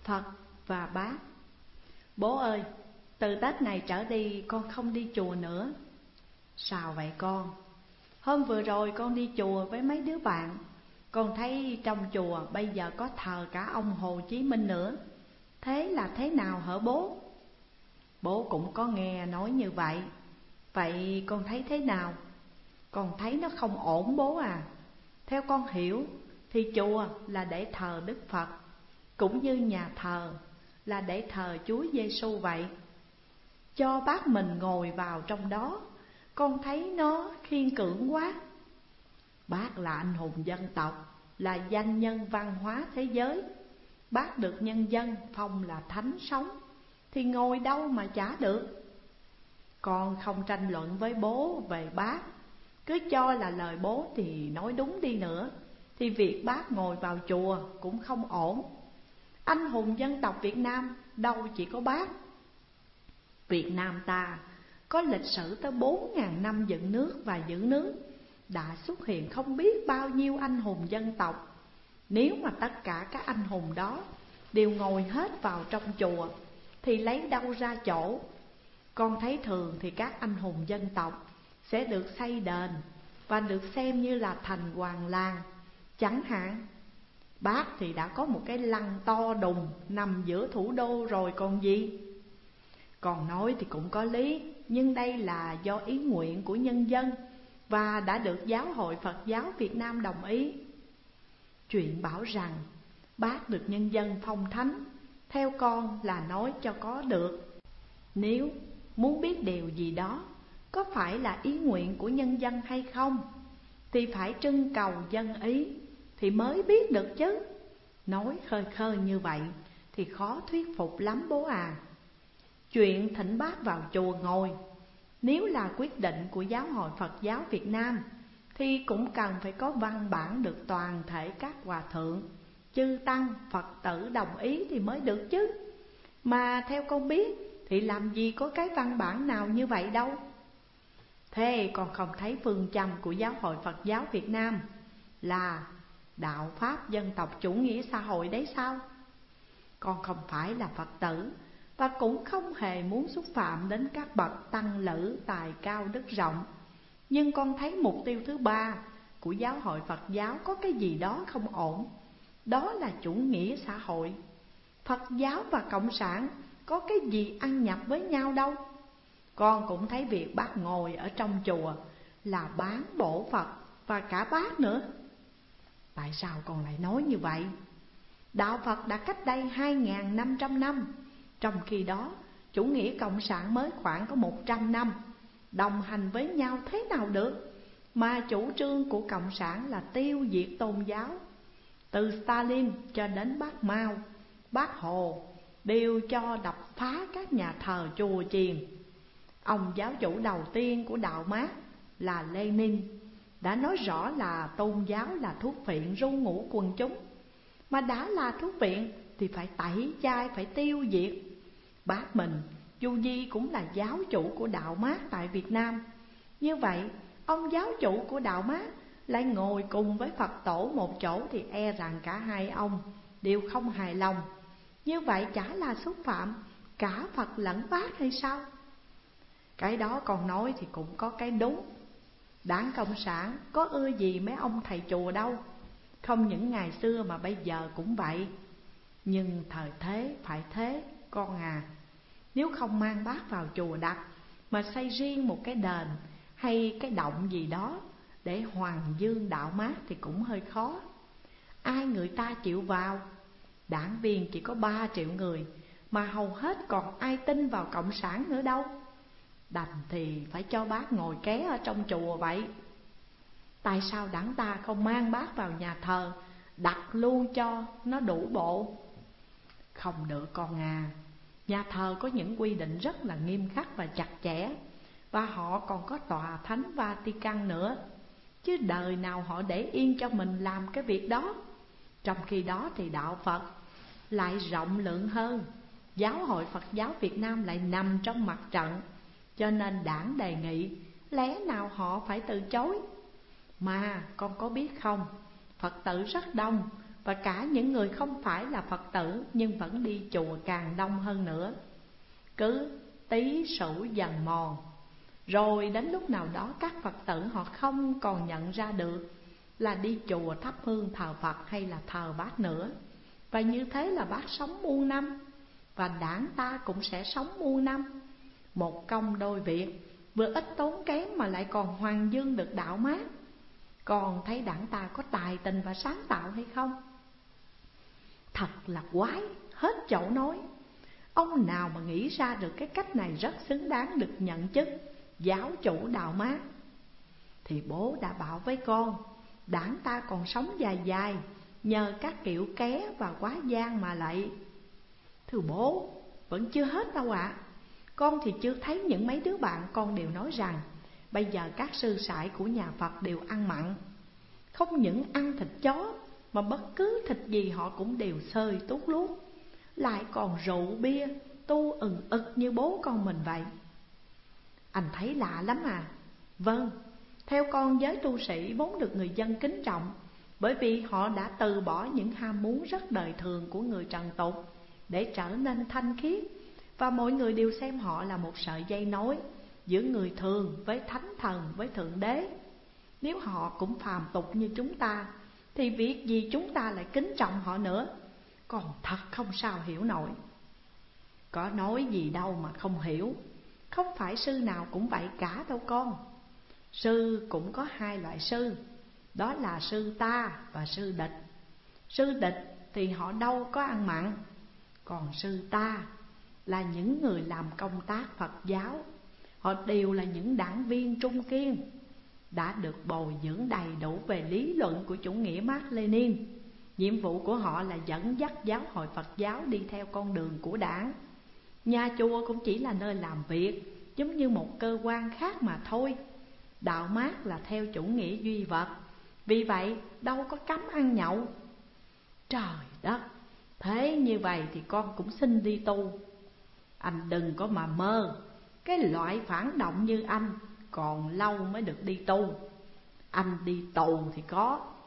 Phật và Bác. Bố ơi, từ Tết này trở đi con không đi chùa nữa. Sao vậy con? Hôm vừa rồi con đi chùa với mấy đứa bạn, con thấy trong chùa bây giờ có thờ cả ông Hồ Chí Minh nữa. Thế là thế nào hả bố? Bố cũng có nghe nói như vậy. Vậy con thấy thế nào? Con thấy nó không ổn bố à. Theo con hiểu thì chùa là để thờ Đức Phật, cũng như nhà thờ là để thờ Chúa Giêsu vậy. Cho bác mình ngồi vào trong đó, con thấy nó khiên cưỡng quá. Bác là anh hùng dân tộc, là danh nhân văn hóa thế giới. Bác được nhân dân phong là thánh sống, thì ngồi đâu mà chả được. Con không tranh luận với bố về bác, cứ cho là lời bố thì nói đúng đi nữa, thì việc bác ngồi vào chùa cũng không ổn. Anh hùng dân tộc Việt Nam đâu chỉ có bác. Việt Nam ta có lịch sử tới 4.000 năm dựng nước và giữ nước, đã xuất hiện không biết bao nhiêu anh hùng dân tộc. Nếu mà tất cả các anh hùng đó đều ngồi hết vào trong chùa thì lấy đâu ra chỗ. Con thấy thường thì các anh hùng dân tộc sẽ được xây đền và được xem như là thành hoàng làng. Chẳng hạn bác thì đã có một cái lăng to đùng nằm giữa thủ đô rồi còn gì. Còn nói thì cũng có lý, nhưng đây là do ý nguyện của nhân dân và đã được Giáo hội Phật giáo Việt Nam đồng ý. Chuyện bảo rằng bác được nhân dân phong thánh, theo con là nói cho có được. Nếu muốn biết điều gì đó có phải là ý nguyện của nhân dân hay không, thì phải trưng cầu dân ý thì mới biết được chứ. Nói khơi khơi như vậy thì khó thuyết phục lắm bố à. Chuyện thỉnh bác vào chùa ngồi, nếu là quyết định của Giáo hội Phật giáo Việt Nam, thì cũng cần phải có văn bản được toàn thể các hòa thượng, chư tăng, Phật tử đồng ý thì mới được chứ. Mà theo con biết thì làm gì có cái văn bản nào như vậy đâu. Thế còn không thấy phương châm của Giáo hội Phật giáo Việt Nam là đạo pháp dân tộc chủ nghĩa xã hội đấy sao? Con không phải là Phật tử và cũng không hề muốn xúc phạm đến các bậc tăng lữ tài cao đức rộng, nhưng con thấy mục tiêu thứ ba của Giáo hội Phật giáo có cái gì đó không ổn. Đó là chủ nghĩa xã hội. Phật giáo và Cộng sản có cái gì ăn nhập với nhau đâu. Con cũng thấy việc bác ngồi ở trong chùa là bán bổ Phật và cả bác nữa. Tại sao con lại nói như vậy? Đạo Phật đã cách đây 2.500 năm, trong khi đó chủ nghĩa cộng sản mới khoảng có 100 năm. Đồng hành với nhau thế nào được? Mà chủ trương của cộng sản là tiêu diệt tôn giáo. Từ Stalin cho đến bác Mao, bác Hồ đều cho đập phá các nhà thờ chùa chiền. Ông giáo chủ đầu tiên của đạo Mác là Lenin đã nói rõ là tôn giáo là thuốc phiện ru ngủ quần chúng. Mà đã là thuốc phiện thì phải tẩy chay, phải tiêu diệt. Bác mình dù gì cũng là giáo chủ của đạo Mác tại Việt Nam. Như vậy ông giáo chủ của đạo Mác lại ngồi cùng với Phật tổ một chỗ thì e rằng cả hai ông đều không hài lòng. Như vậy chả là xúc phạm cả Phật lẫn Bác hay sao? Cái đó con nói thì cũng có cái đúng. Đảng Cộng sản có ưa gì mấy ông thầy chùa đâu. Không những ngày xưa mà bây giờ cũng vậy. Nhưng thời thế phải thế con à. Nếu không mang bác vào chùa đặt, mà xây riêng một cái đền hay cái động gì đó để hoàng dương đạo Mác thì cũng hơi khó. Ai người ta chịu vào? Đảng viên chỉ có 3 triệu người, mà hầu hết còn ai tin vào Cộng sản nữa đâu. Đành thì phải cho bác ngồi ké ở trong chùa vậy. Tại sao đảng ta không mang bác vào nhà thờ, đặt luôn cho nó đủ bộ? Không được con à. Nhà thờ có những quy định rất là nghiêm khắc và chặt chẽ, và họ còn có tòa thánh Vatican nữa. Chứ đời nào họ để yên cho mình làm cái việc đó. Trong khi đó thì đạo Phật lại rộng lượng hơn. Giáo hội Phật giáo Việt Nam lại nằm trong mặt trận, cho nên đảng đề nghị lẽ nào họ phải từ chối. Mà con có biết không, Phật tử rất đông, và cả những người không phải là Phật tử nhưng vẫn đi chùa càng đông hơn nữa. Cứ tí sửu dần mòn, rồi đến lúc nào đó các Phật tử họ không còn nhận ra được là đi chùa thắp hương thờ Phật hay là thờ Bác nữa. Và như thế là Bác sống muôn năm, và đảng ta cũng sẽ sống muôn năm. Một công đôi việc, vừa ít tốn kém mà lại còn hoàng dương được đạo mát. Còn thấy đảng ta có tài tình và sáng tạo hay không? Thật là quái, hết chỗ nói. Ông nào mà nghĩ ra được cái cách này rất xứng đáng được nhận chức giáo chủ đạo mát. Thì bố đã bảo với con, đảng ta còn sống dài dài nhờ các kiểu ké và quá gian mà lại. Thưa bố, vẫn chưa hết đâu ạ. Con thì chưa thấy những mấy đứa bạn con đều nói rằng bây giờ các sư sãi của nhà Phật đều ăn mặn. Không những ăn thịt chó mà bất cứ thịt gì họ cũng đều xơi tuốt luốt, lại còn rượu bia tu ực như bố con mình vậy. Anh thấy lạ lắm à? Vâng, theo con giới tu sĩ vốn được người dân kính trọng, bởi vì họ đã từ bỏ những ham muốn rất đời thường của người trần tục để trở nên thanh khiết. Và mọi người đều xem họ là một sợi dây nối giữa người thường với thánh thần, với Thượng Đế. Nếu họ cũng phàm tục như chúng ta thì việc gì chúng ta lại kính trọng họ nữa? Còn thật không sao hiểu nổi. Có nói gì đâu mà không hiểu. Không phải sư nào cũng vậy cả đâu con. Sư cũng có hai loại sư, đó là sư ta và sư địch. Sư địch thì họ đâu có ăn mặn. Còn sư ta là những người làm công tác Phật giáo. Họ đều là những đảng viên trung kiên, đã được bồi dưỡng đầy đủ về lý luận của chủ nghĩa Mác Lênin. Nhiệm vụ của họ là dẫn dắt giáo hội Phật giáo đi theo con đường của đảng. Nhà chùa cũng chỉ là nơi làm việc, giống như một cơ quan khác mà thôi. Đạo Mác là theo chủ nghĩa duy vật, vì vậy đâu có cấm ăn nhậu. Trời đất, thế như vậy thì con cũng xin đi tu. Anh đừng có mà mơ, cái loại phản động như anh còn lâu mới được đi tu. Anh đi tù thì có,